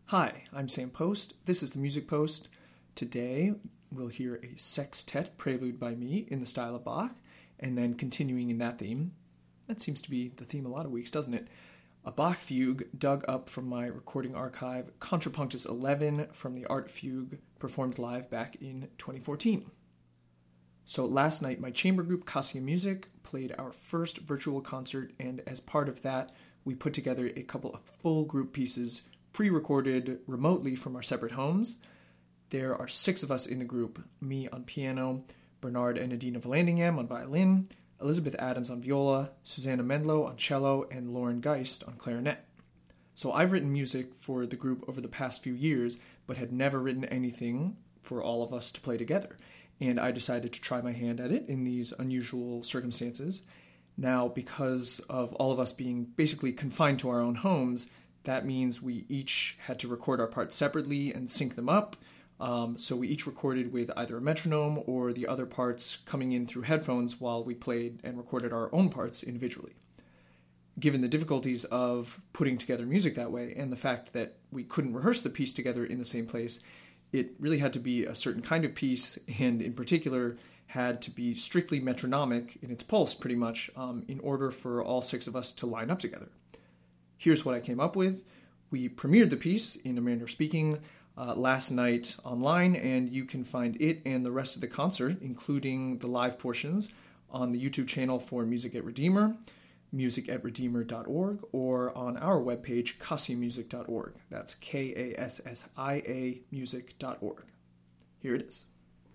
Hi, I'm Sam Post. This is the Music Post. Today, we'll hear a sextet prelude by me in the style of Bach, and then continuing in that theme. That seems to be the theme a lot of weeks, doesn't it? A Bach fugue dug up from my recording archive, Contrapunctus 11 from the Art Fugue, performed live back in 2014. So last night, my chamber group, Cassia Music, played our first virtual concert, and as part of that, we put together a couple of full group pieces pre-recorded remotely from our separate homes. There are 6 of us in the group, me on piano, Bernard and Adina Vallandigham on violin, Elizabeth Adams on viola, Susanna Mendlow on cello, and Lauren Geist on clarinet. So I've written music for the group over the past few years, but had never written anything for all of us to play together, and I decided to try my hand at it in these unusual circumstances. Now, because of all of us being basically confined to our own homes, that means we each had to record our parts separately and sync them up. So we each recorded with either a metronome or the other parts coming in through headphones while we played and recorded our own parts individually. Given the difficulties of putting together music that way and the fact that we couldn't rehearse the piece together in the same place, it really had to be a certain kind of piece, and in particular had to be strictly metronomic in its pulse pretty much in order for all 6 of us to line up together. Here's what I came up with. We premiered the piece, in a manner of speaking, last night online, and you can find it and the rest of the concert, including the live portions, on the YouTube channel for Music at Redeemer, musicatredeemer.org, or on our webpage, kassiamusic.org. That's Kassia music.org. Here it is.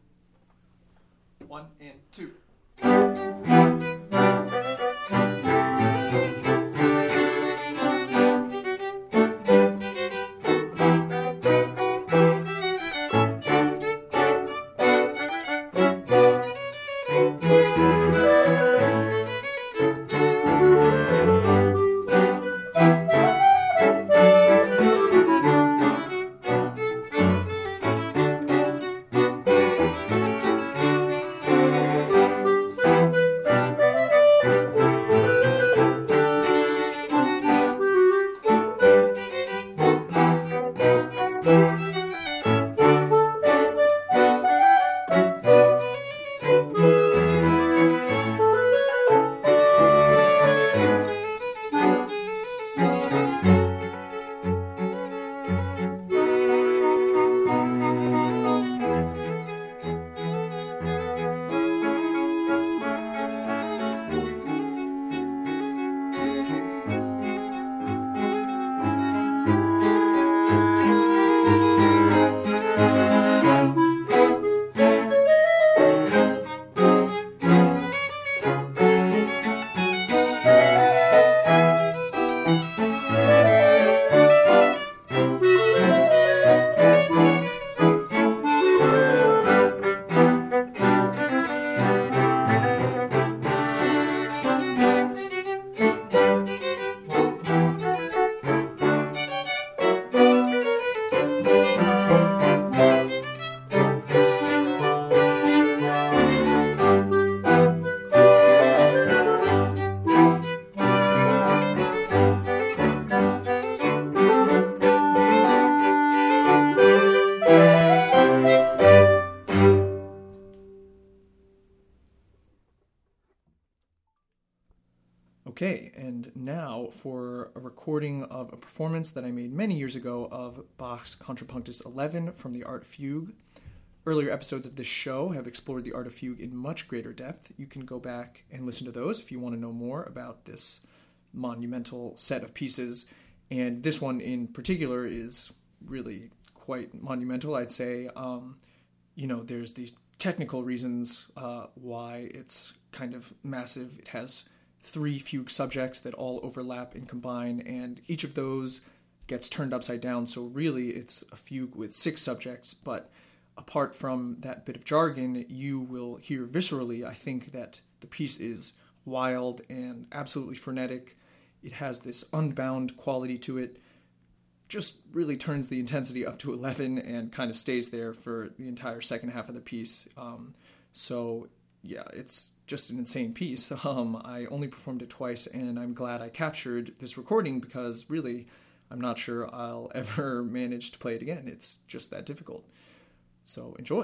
1 and 2. Okay, and now for a recording of a performance that I made many years ago of Bach's Contrapunctus 11 from the Art Fugue. Earlier episodes of this show have explored the Art of Fugue in much greater depth. You can go back and listen to those if you want to know more about this monumental set of pieces. And this one in particular is really quite monumental, I'd say. There's these technical reasons why it's kind of massive. It has 3 fugue subjects that all overlap and combine, and each of those gets turned upside down, so really it's a fugue with 6 subjects, but apart from that bit of jargon, you will hear viscerally, I think, that the piece is wild and absolutely frenetic. It has this unbound quality to it, just really turns the intensity up to 11 and kind of stays there for the entire second half of the piece. So yeah, it's just an insane piece. I only performed it twice, and I'm glad I captured this recording because really I'm not sure I'll ever manage to play it again. It's just that difficult. So enjoy.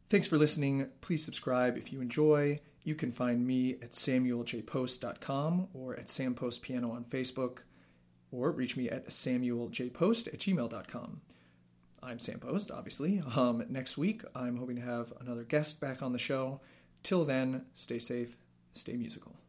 Thanks for listening. Please subscribe if you enjoy. You can find me at samueljpost.com or at sampostpiano on Facebook, or reach me at samueljpost@gmail.com. I'm Sam Post, obviously. Next week, I'm hoping to have another guest back on the show. Till then, stay safe, stay musical.